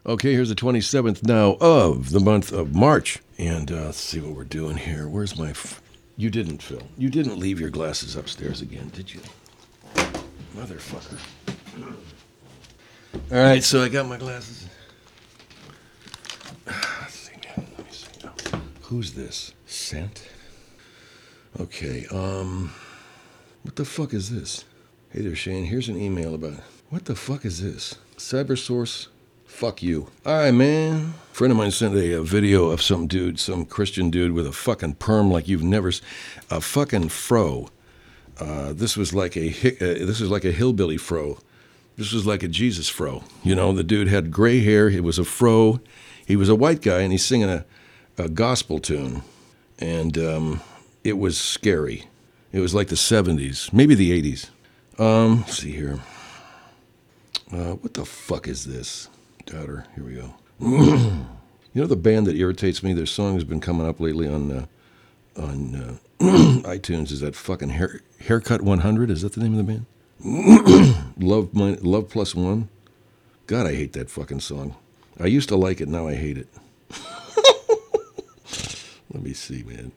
Okay, here's the 27th now of the month of March. And let's see what we're doing here. Where's my... You didn't, Phil. You didn't leave your glasses upstairs again, did you? Motherfucker. All right, so I got my glasses. Let's see, man. Let me see now. Who's this? Sent? Okay, what the fuck is this? Hey there, Shane. Here's an email about... What the fuck is this? CyberSource? Fuck you. All right, man. A friend of mine sent a video of some dude, some Christian dude with a fucking perm like you've never... A fucking fro. This was like a hillbilly fro. This was like a Jesus fro. You know, the dude had gray hair. It was a fro. He was a white guy, and he's singing a gospel tune. And it was scary. It was like the 70s, maybe the 80s. Let's see here. What the fuck is this? Daughter, here we go. You know the band that irritates me? Their song has been coming up lately on iTunes. Is that fucking Haircut 100? Is that the name of the band? Love Plus One? God, I hate that fucking song. I used to like it, now I hate it. Let me see, man.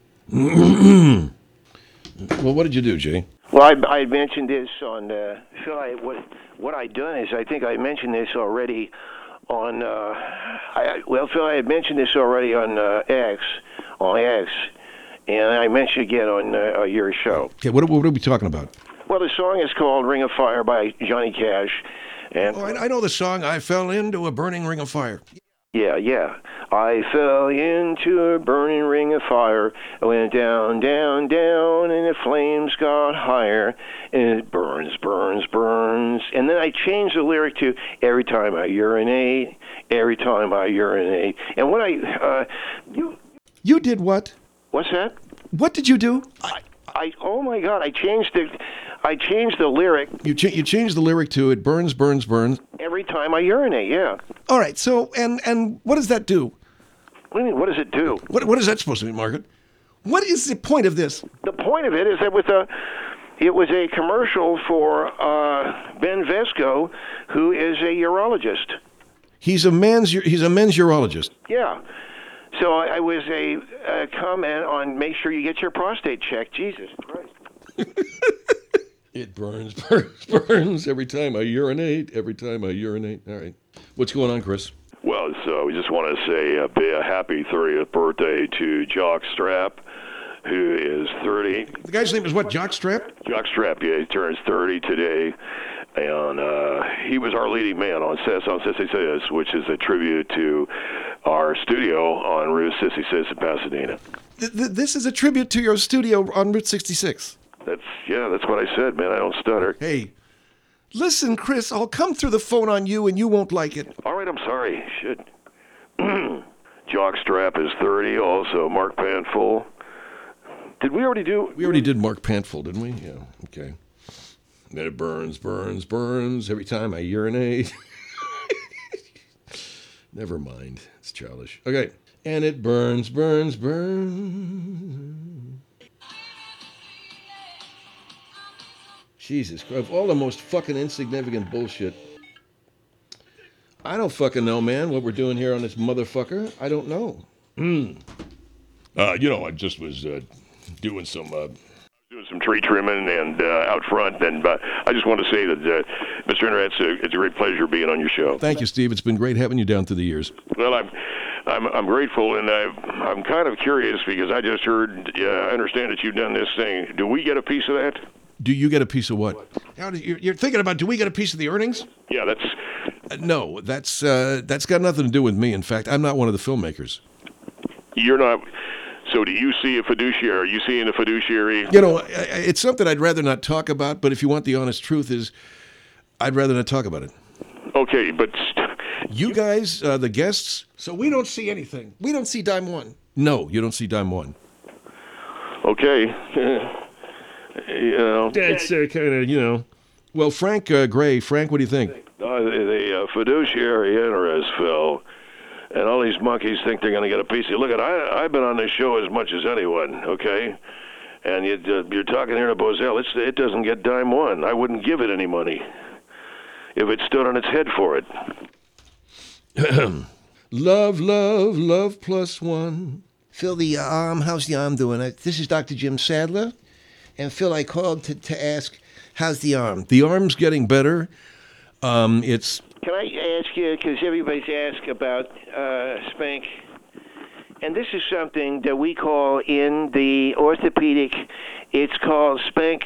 Well, what did you do, Jay? Well, I mentioned this on Phil. What I done is I think I mentioned this already on. Phil, I had mentioned this already on X, and I mentioned again on your show. Okay, what are we talking about? Well, the song is called "Ring of Fire" by Johnny Cash, and I know the song. I fell into a burning ring of fire. Yeah. I fell into a burning ring of fire. I went down, down, down, and the flames got higher. And it burns, burns, burns. And then I changed the lyric to every time I urinate, every time I urinate. And when You did what? What's that? What did you do? Oh my God! I changed the lyric. You changed the lyric to "It burns, burns, burns." Every time I urinate, yeah. All right. So and what does that do? What do you mean? What does it do? What is that supposed to mean, Margaret? What is the point of this? The point of it is that it was a commercial for Ben Vesco, who is a urologist. He's a men's urologist. Yeah. So I was a comment on make sure you get your prostate checked. Jesus Christ. It burns, burns, burns every time I urinate. Every time I urinate. All right. What's going on, Chris? Well, so we just want to say a happy 30th birthday to Jockstrap, who is 30. The guy's name is what? Jockstrap? Jockstrap, yeah, he turns 30 today. And he was our leading man on Sissy Says, which is a tribute to our studio on Route 66 in Pasadena. This is a tribute to your studio on Route 66. That's what I said, man. I don't stutter. Hey, listen, Chris, I'll come through the phone on you and you won't like it. All right, I'm sorry. Shit. Jockstrap is 30, also Mark Pantful. Did we already do? We already did Mark Pantful, didn't we? Yeah, okay. Then it burns, burns, burns every time I urinate. Never mind. It's childish. Okay. And it burns, burns, burns. Jesus Christ. Of all the most fucking insignificant bullshit. I don't fucking know, man, what we're doing here on this motherfucker. I don't know. I just was doing some tree trimming and out front, and I just want to say that, Mr. Internet, it's a great pleasure being on your show. Thank you, Steve. It's been great having you down through the years. Well, I'm grateful, and I'm kind of curious because I just heard, I understand that you've done this thing. Do we get a piece of that? Do you get a piece of what? You're thinking about, do we get a piece of the earnings? Yeah, that's... No, that's got nothing to do with me. In fact, I'm not one of the filmmakers. You're not... So do you see a fiduciary? Are you seeing a fiduciary? It's something I'd rather not talk about, but if you want the honest truth is, I'd rather not talk about it. Okay, but... You guys, the guests, so we don't see anything. We don't see Dime One. No, you don't see Dime One. Okay. That's kind of, Well, Frank Gray, Frank, what do you think? The fiduciary interest, Phil, and all these monkeys think they're going to get a piece of it. Look, I've been on this show as much as anyone, okay? And you're talking here to Bozell. It doesn't get Dime One. I wouldn't give it any money if it stood on its head for it. Love, love, love plus one. Phil, the arm, how's the arm doing? This is Dr. Jim Sadler. And Phil, I called to ask, how's the arm? The arm's getting better. It's... Can I ask you, because everybody's asked about Spank, and this is something that we call in the orthopedic, it's called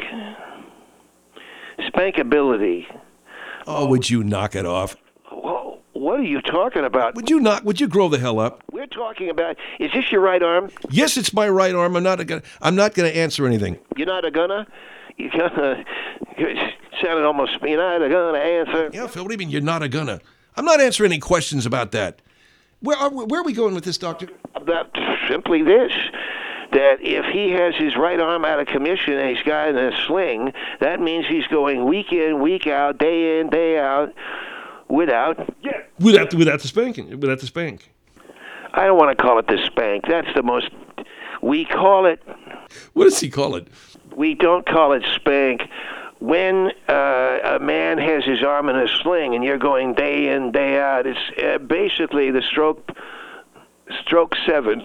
spankability. Oh, would you knock it off? Whoa, what are you talking about? Would you grow the hell up? We're talking about, is this your right arm? Yes, it's my right arm. I'm not gonna answer anything. You're not gonna? You're gonna... Sounded almost, you're not gonna answer. Yeah, Phil, what do you mean you're not gonna? I'm not answering any questions about that. Where are we going with this, Doctor? About simply this, that if he has his right arm out of commission and he's got in a sling, that means he's going week in, week out, day in, day out, without the spanking. Without the spank. I don't want to call it the spank. That's the most... We call it... What does he call it? We don't call it spank. When a man has his arm in a sling and you're going day in, day out, it's basically the stroke 7.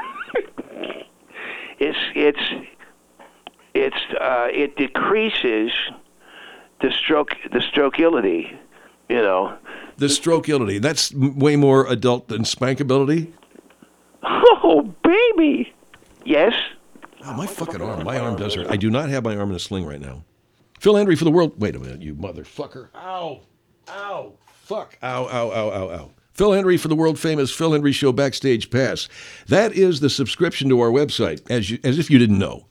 It decreases the strokeability, you know. The strokeability. That's way more adult than spankability. Oh, baby. Yes. Oh, my fucking arm. My arm does hurt. I do not have my arm in a sling right now. Phil Hendrie for the world. Wait a minute, you motherfucker. Ow. Ow. Fuck. Ow, ow, ow, ow, ow. Phil Hendrie for the world-famous Phil Hendrie Show Backstage Pass. That is the subscription to our website, as if you didn't know.